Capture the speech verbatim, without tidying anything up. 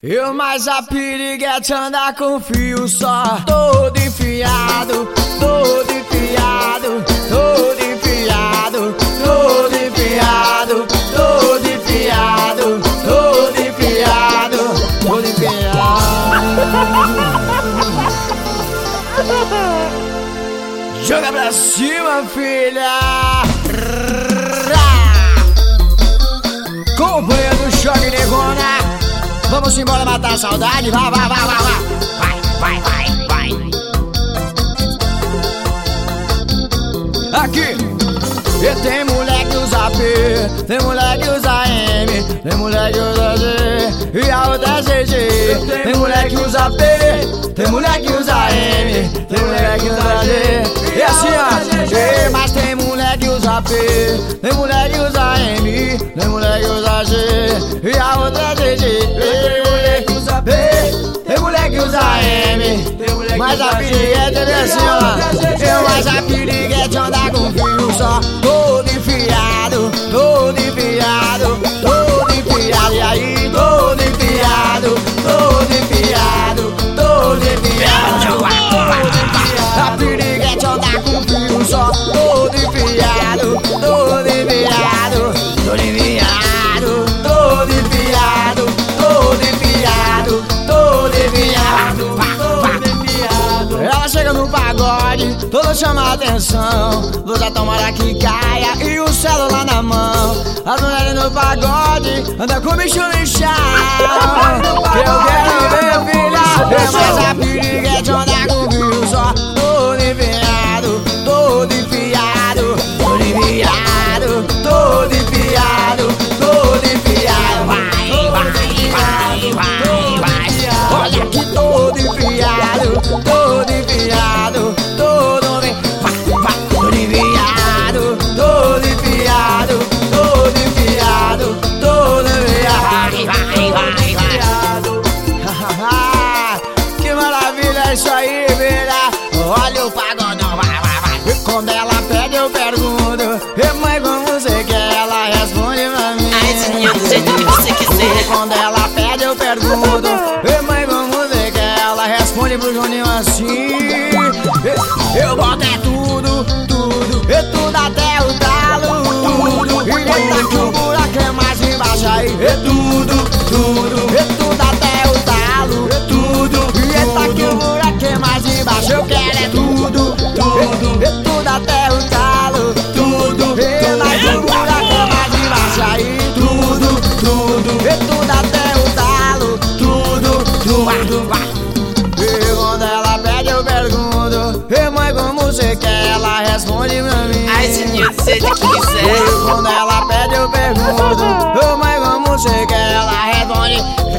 E o mais a piriguete andar com fio só, todo enfiado, todo enfiado, todo enfiado, todo enfiado, todo enfiado, todo enfiado, todo enfiado. Joga pra cima, filha. Companhia do choque negona. Vamos embora matar a saudade, vai, vai, vai, vai, vai, vai, vai, vai, vai. Aqui, e tem mulher que usa P, tem mulher que usa M, tem mulher que usa G, e a outra é G G. Tem mulher que usa P, tem mulher que usa M, tem mulher que usa G, e assim ó, e, mas tem mulher que usa P, tem mulher que usa M, tem mulher que usa G, e a outra é G G. Tem mulher que usa P, tem mulher que usa M, mas a piriguete é assim ó, eu mais a piriguete anda com fio só, todo enfiado, todo enfiado, todo enfiado, e aí todo enfiado, todo enfiado, todo enfiado, a piriguete anda com fio só, todo enfiado, todo enfiado, todo enfiado, todo enfiado, todo enfiado, todo enfiado, todo enfiado. Ela chega no pagode, toda chama a atenção, luz a tomara que caia e o celular na mão. As mulheres no pagode andam com o bicho no chão. Eu quero ver, filha, mas a piriguete anda com fio só, todo enfiado, todo enfiado, todo enfiado, todo enfiado, todo enfiado. Vai, vai, vai, vai, vai. Olha que todo enfiado, todo enfiado, todo enfiado, todo enfiado, todo enfiado, todo enfiado, todo enfiado. Vai, vai, vai, vai. Que maravilha é isso aí, filha. Olha o pagodão, vai, vai, vai. E quando ela pede eu pergunto, e mãe, como você quer? Ela responde pra mim. Ai, senhor, do jeito que você quiser. E quando ela pede eu pergunto, e mãe, como você quer? Ela responde pro Juninho assim. Eu boto é tudo, tudo, e tudo até o talo, tudo. E eita que o buraco é mais embaixo aí. E tudo, tudo, e tudo até o talo, tudo. E eita que o buraco é mais embaixo. Eu quero é tudo, tudo, e tudo até o talo, tudo. E eita que o buraco é mais embaixo aí. Tudo, tudo, e tudo até o talo, tudo, tudo. E quando ela pede eu pergunto, e mãe, como você quer? Ela responde pra mim. Ai, senhor, do jeito que quiser. E quando ela pede eu pergunto, e mãe, como você quer? Ela responde.